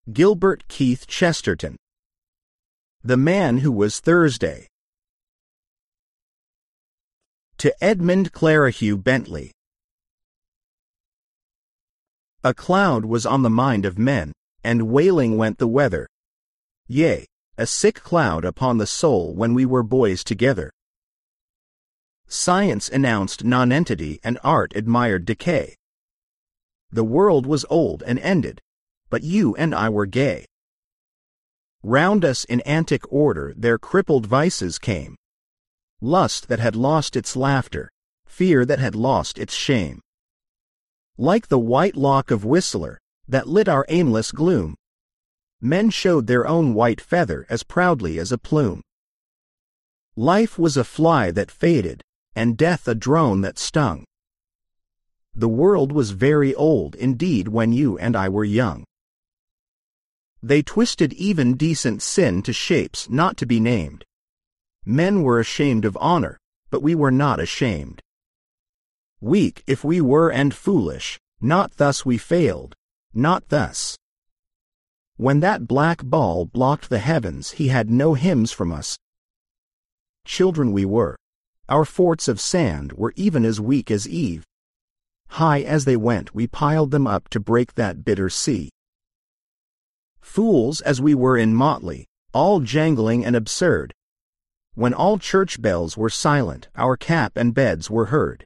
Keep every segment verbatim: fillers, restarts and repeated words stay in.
Gilbert Keith Chesterton. The Man Who Was Thursday. To Edmund Clarihue Bentley. A cloud was on the mind of men, and wailing went the weather. Yea, a sick cloud upon the soul when we were boys together. Science announced nonentity, and art admired decay. The world was old and ended, but you and I were gay. Round us in antic order their crippled vices came. Lust that had lost its laughter, fear that had lost its shame. Like the white lock of Whistler, that lit our aimless gloom, men showed their own white feather as proudly as a plume. Life was a fly that faded, and death a drone that stung. The world was very old indeed when you and I were young. They twisted even decent sin to shapes not to be named. Men were ashamed of honor, but we were not ashamed. Weak if we were and foolish, not thus we failed, not thus. When that black ball blocked the heavens, he had no hymns from us. Children we were. Our forts of sand were even as weak as Eve. High as they went, we piled them up to break that bitter sea. Fools as we were in motley, all jangling and absurd. When all church bells were silent, our cap and beds were heard.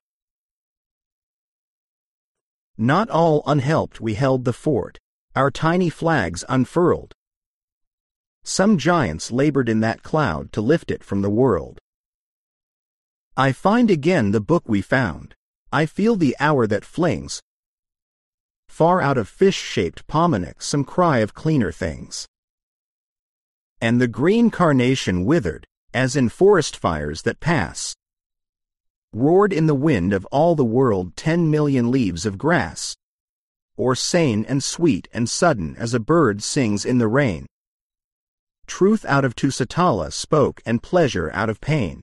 Not all unhelped we held the fort, our tiny flags unfurled. Some giants labored in that cloud to lift it from the world. I find again the book we found. I feel the hour that flings far out of fish-shaped pomonic some cry of cleaner things. And the green carnation withered, as in forest fires that pass, roared in the wind of all the world ten million leaves of grass, or sane and sweet and sudden as a bird sings in the rain. Truth out of Tusitala spoke, and pleasure out of pain.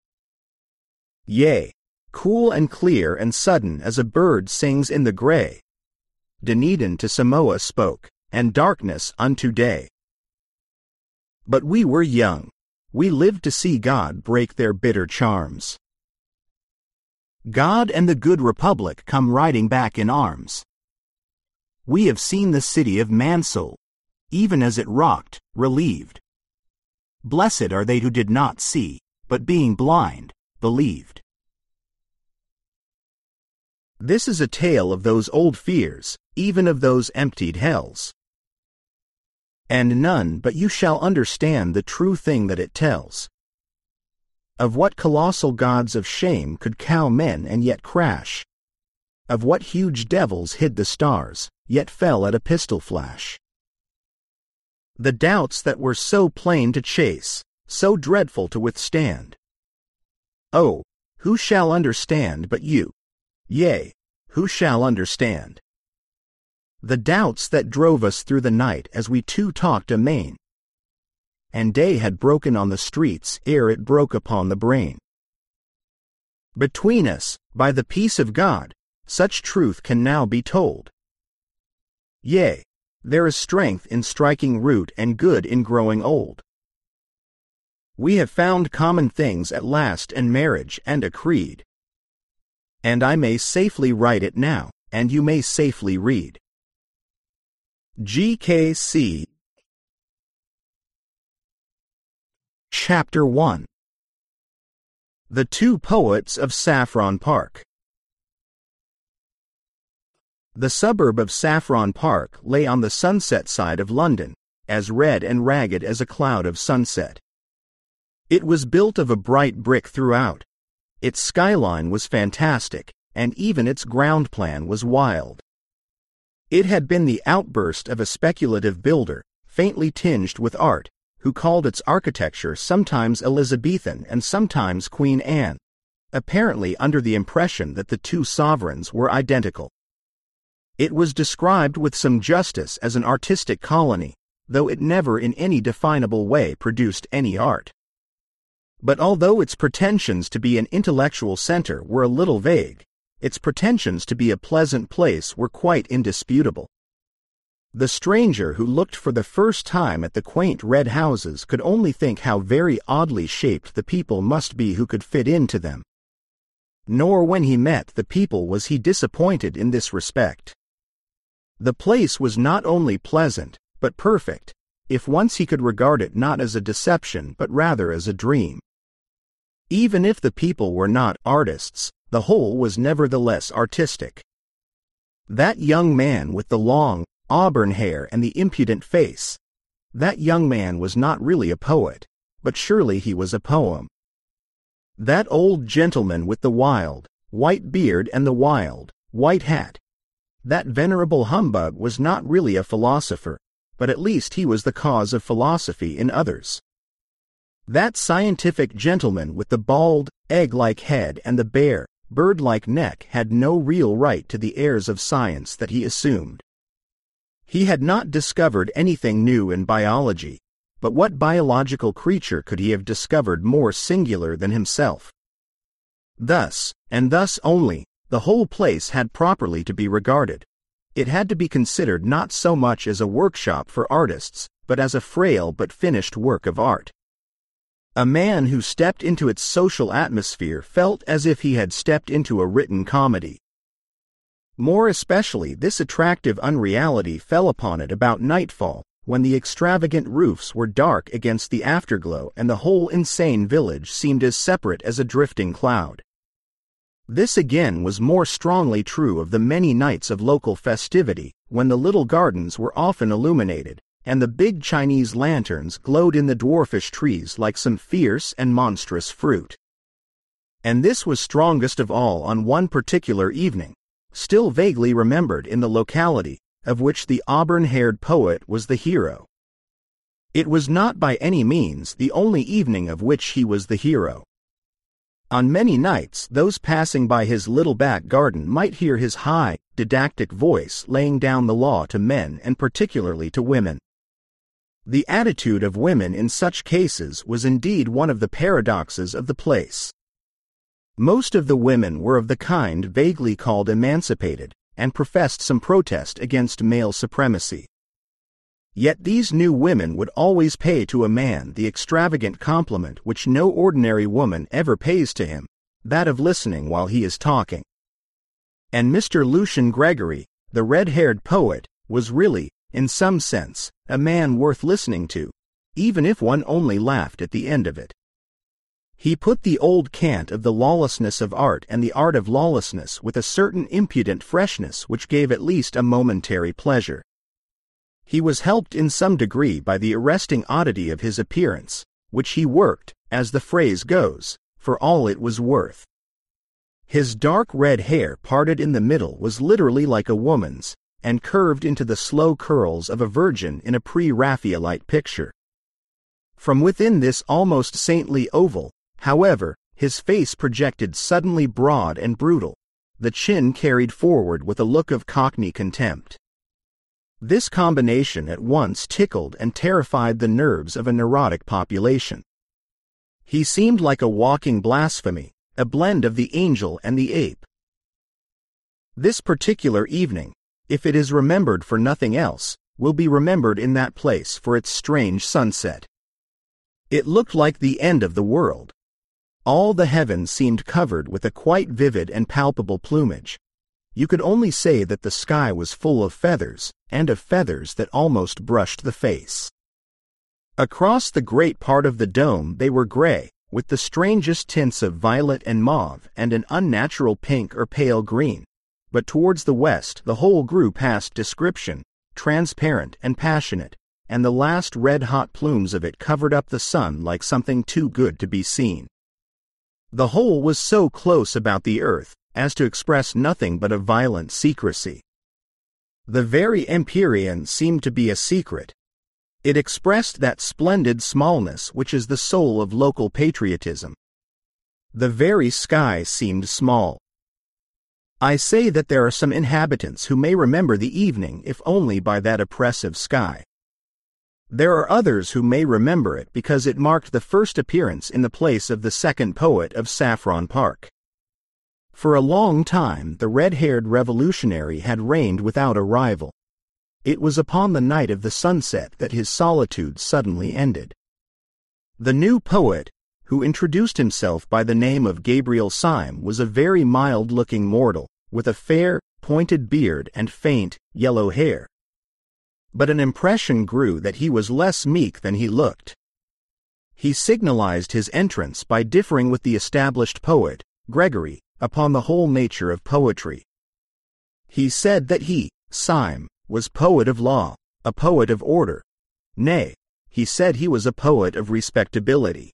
Yea, cool and clear and sudden as a bird sings in the gray, Dunedin to Samoa spoke, and darkness unto day. But we were young. We lived to see God break their bitter charms. God and the good republic come riding back in arms. We have seen the city of Mansoul, even as it rocked, relieved. Blessed are they who did not see, but being blind, believed. This is a tale of those old fears, even of those emptied hells. And none but you shall understand the true thing that it tells. Of what colossal gods of shame could cow men and yet crash? Of what huge devils hid the stars, yet fell at a pistol flash? The doubts that were so plain to chase, so dreadful to withstand. Oh, who shall understand but you? Yea, who shall understand? The doubts that drove us through the night as we two talked amain, and day had broken on the streets ere it broke upon the brain. Between us, by the peace of God, such truth can now be told. Yea, there is strength in striking root and good in growing old. We have found common things at last, and marriage and a creed. And I may safely write it now, and you may safely read. G K C Chapter one. The Two Poets of Saffron Park. The suburb of Saffron Park lay on the sunset side of London, as red and ragged as a cloud of sunset. It was built of a bright brick throughout. Its skyline was fantastic, and even its ground plan was wild. It had been the outburst of a speculative builder, faintly tinged with art, who called its architecture sometimes Elizabethan and sometimes Queen Anne, apparently under the impression that the two sovereigns were identical. It was described with some justice as an artistic colony, though it never in any definable way produced any art. But although its pretensions to be an intellectual center were a little vague, its pretensions to be a pleasant place were quite indisputable. The stranger who looked for the first time at the quaint red houses could only think how very oddly shaped the people must be who could fit into them. Nor when he met the people was he disappointed in this respect. The place was not only pleasant, but perfect, if once he could regard it not as a deception but rather as a dream. Even if the people were not artists, the whole was nevertheless artistic. That young man with the long, auburn hair and the impudent face, that young man was not really a poet, but surely he was a poem. That old gentleman with the wild, white beard and the wild, white hat, that venerable humbug was not really a philosopher, but at least he was the cause of philosophy in others. That scientific gentleman with the bald, egg-like head and the bare, bird-like neck had no real right to the airs of science that he assumed. He had not discovered anything new in biology, but what biological creature could he have discovered more singular than himself? Thus, and thus only, the whole place had properly to be regarded. It had to be considered not so much as a workshop for artists, but as a frail but finished work of art. A man who stepped into its social atmosphere felt as if he had stepped into a written comedy. More especially this attractive unreality fell upon it about nightfall, when the extravagant roofs were dark against the afterglow and the whole insane village seemed as separate as a drifting cloud. This again was more strongly true of the many nights of local festivity, when the little gardens were often illuminated, and the big Chinese lanterns glowed in the dwarfish trees like some fierce and monstrous fruit. And this was strongest of all on one particular evening, still vaguely remembered in the locality, of which the auburn-haired poet was the hero. It was not by any means the only evening of which he was the hero. On many nights those passing by his little back garden might hear his high, didactic voice laying down the law to men and particularly to women. The attitude of women in such cases was indeed one of the paradoxes of the place. Most of the women were of the kind vaguely called emancipated, and professed some protest against male supremacy. Yet these new women would always pay to a man the extravagant compliment which no ordinary woman ever pays to him, that of listening while he is talking. And Mister Lucian Gregory, the red-haired poet, was really, in some sense, a man worth listening to, even if one only laughed at the end of it. He put the old cant of the lawlessness of art and the art of lawlessness with a certain impudent freshness which gave at least a momentary pleasure. He was helped in some degree by the arresting oddity of his appearance, which he worked, as the phrase goes, for all it was worth. His dark red hair parted in the middle was literally like a woman's, and curved into the slow curls of a virgin in a pre-Raphaelite picture. From within this almost saintly oval, however, his face projected suddenly broad and brutal, the chin carried forward with a look of cockney contempt. This combination at once tickled and terrified the nerves of a neurotic population. He seemed like a walking blasphemy, a blend of the angel and the ape. This particular evening, if it is remembered for nothing else, will be remembered in that place for its strange sunset. It looked like the end of the world. All the heavens seemed covered with a quite vivid and palpable plumage. You could only say that the sky was full of feathers, and of feathers that almost brushed the face. Across the great part of the dome they were gray, with the strangest tints of violet and mauve and an unnatural pink or pale green, but towards the west the whole grew past description, transparent and passionate, and the last red-hot plumes of it covered up the sun like something too good to be seen. The whole was so close about the earth as to express nothing but a violent secrecy. The very empyrean seemed to be a secret. It expressed that splendid smallness which is the soul of local patriotism. The very sky seemed small. I say that there are some inhabitants who may remember the evening if only by that oppressive sky. There are others who may remember it because it marked the first appearance in the place of the second poet of Saffron Park. For a long time the red-haired revolutionary had reigned without a rival. It was upon the night of the sunset that his solitude suddenly ended. The new poet, who introduced himself by the name of Gabriel Syme, was a very mild-looking mortal, with a fair, pointed beard and faint, yellow hair. But an impression grew that he was less meek than he looked. He signalized his entrance by differing with the established poet, Gregory, upon the whole nature of poetry. He said that he, Syme, was poet of law, a poet of order. Nay, he said he was a poet of respectability.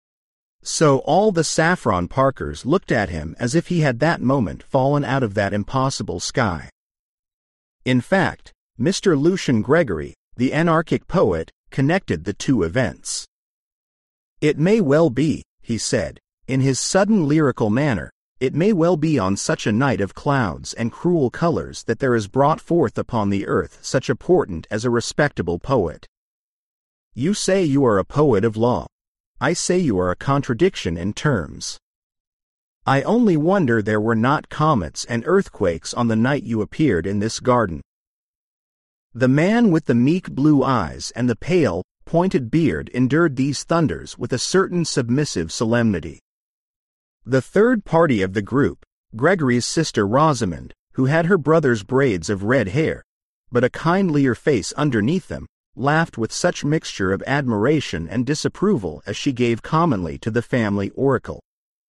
So all the Saffron Parkers looked at him as if he had that moment fallen out of that impossible sky. In fact, Mister Lucian Gregory, the anarchic poet, connected the two events. "It may well be," he said, in his sudden lyrical manner, "it may well be on such a night of clouds and cruel colors that there is brought forth upon the earth such a portent as a respectable poet. You say you are a poet of law. I say you are a contradiction in terms. I only wonder there were not comets and earthquakes on the night you appeared in this garden." The man with the meek blue eyes and the pale, pointed beard endured these thunders with a certain submissive solemnity. The third party of the group, Gregory's sister Rosamond, who had her brother's braids of red hair, but a kindlier face underneath them, laughed with such mixture of admiration and disapproval as she gave commonly to the family oracle.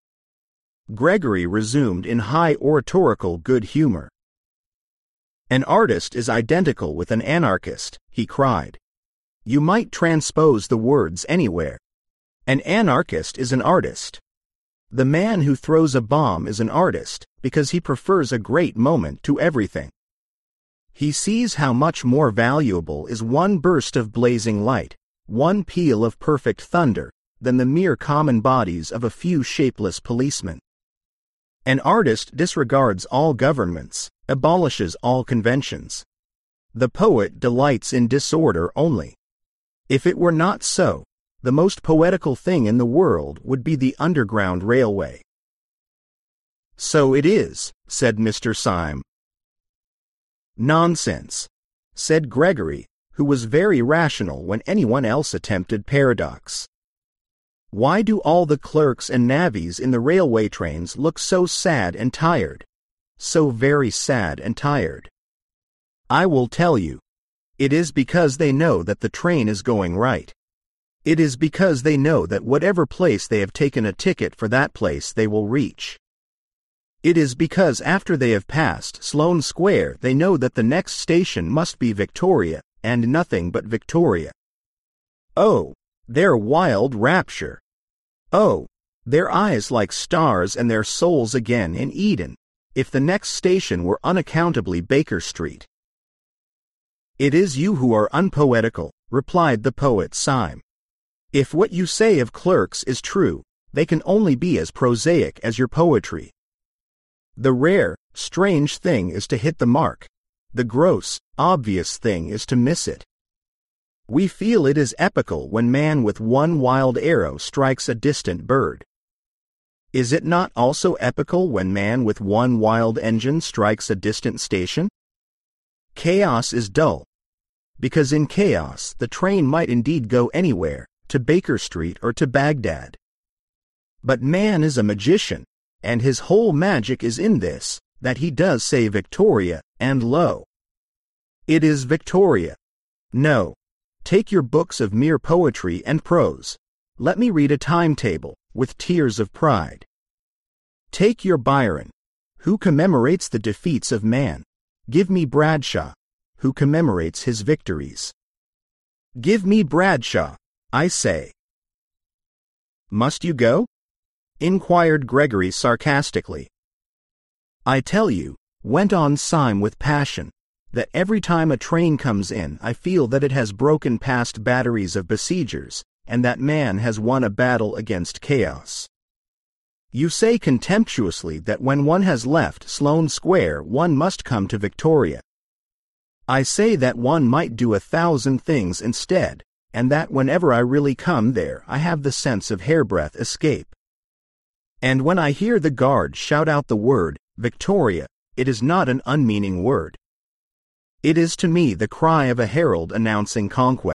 Gregory resumed in high oratorical good humor. "An artist is identical with an anarchist," he cried. "You might transpose the words anywhere. An anarchist is an artist. The man who throws a bomb is an artist, because he prefers a great moment to everything. He sees how much more valuable is one burst of blazing light, one peal of perfect thunder, than the mere common bodies of a few shapeless policemen. An artist disregards all governments, abolishes all conventions. The poet delights in disorder only. If it were not so, the most poetical thing in the world would be the Underground Railway." "So it is," said Mister Syme. "Nonsense," said Gregory, who was very rational when anyone else attempted paradox. "Why do all the clerks and navvies in the railway trains look so sad and tired? So very sad and tired. I will tell you. It is because they know that the train is going right. It is because they know that whatever place they have taken a ticket for, that place they will reach. It is because after they have passed Sloane Square they know that the next station must be Victoria, and nothing but Victoria. Oh, their wild rapture! Oh, their eyes like stars and their souls again in Eden, if the next station were unaccountably Baker Street." "It is you who are unpoetical," replied the poet Syme. "If what you say of clerks is true, they can only be as prosaic as your poetry. The rare, strange thing is to hit the mark. The gross, obvious thing is to miss it. We feel it is epical when man with one wild arrow strikes a distant bird. Is it not also epical when man with one wild engine strikes a distant station? Chaos is dull, because in chaos the train might indeed go anywhere, to Baker Street or to Baghdad. But man is a magician, and his whole magic is in this, that he does say Victoria, and lo! It is Victoria. No, take your books of mere poetry and prose. Let me read a timetable, with tears of pride. Take your Byron, who commemorates the defeats of man. Give me Bradshaw, who commemorates his victories. Give me Bradshaw, I say." "Must you go?" inquired Gregory sarcastically. "I tell you," went on Syme with passion, "that every time a train comes in I feel that it has broken past batteries of besiegers, and that man has won a battle against chaos. You say contemptuously that when one has left Sloane Square one must come to Victoria. I say that one might do a thousand things instead, and that whenever I really come there I have the sense of hairbreadth escape. And when I hear the guard shout out the word, Victoria, it is not an unmeaning word. It is to me the cry of a herald announcing conquest.